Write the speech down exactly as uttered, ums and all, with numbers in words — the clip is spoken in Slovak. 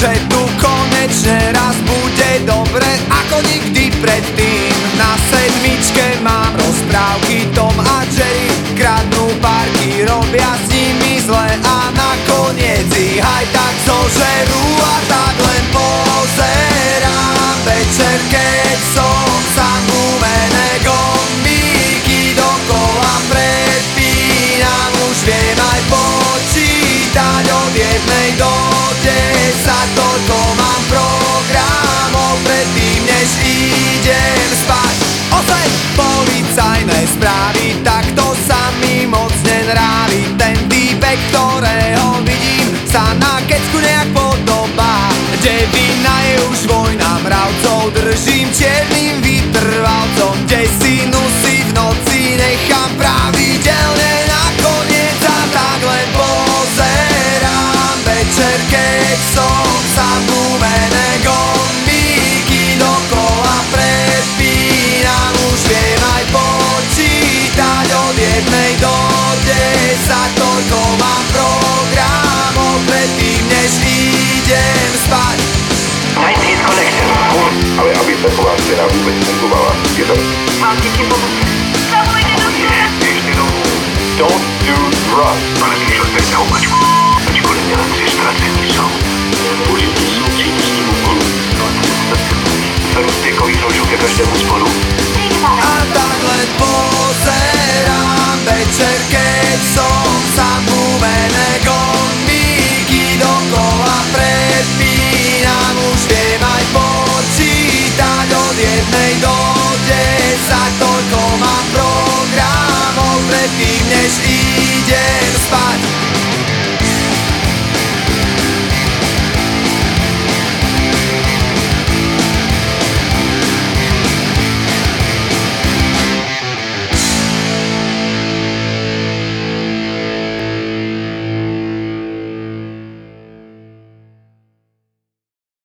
že tu konečne raz bude dobre ako nikdy predtým. Na sedmičke mám rozprávky Tom a Jerry, kradnú parky, robia s nimi zle a nakoniec ich aj tak zožerú a tak len pozerám večer, keď som sám gumené gombíky dokola predpínam. Už viem aj počítať od jednej do desať, toľko mám programov predtým, než idem spať. Osem policajné správy, tak to sa mi moc nenrávi. Ten týpek, ktorého vidím, sa na kecku nejak podobá. Devina je už vojna mravcov, držím čiernym vytrvalcom, kde si nosí v noci nechám pravidelne nakoniec a tak len pozerám večer, keď som sa gumené gombíky dokola predpínam. Už viem aj počítať od jednej do desať, toľko mám programov predtým, než idem spať. deväťdesiat connection. Ale aby taková scéna vůbec fungovala, je to... Mám ti pomoct. Zavolejte do světa. Ještě domů. Don't do drugs. Pane Slyšel, teď se opačku. Ačkoliv měla tři ztracení.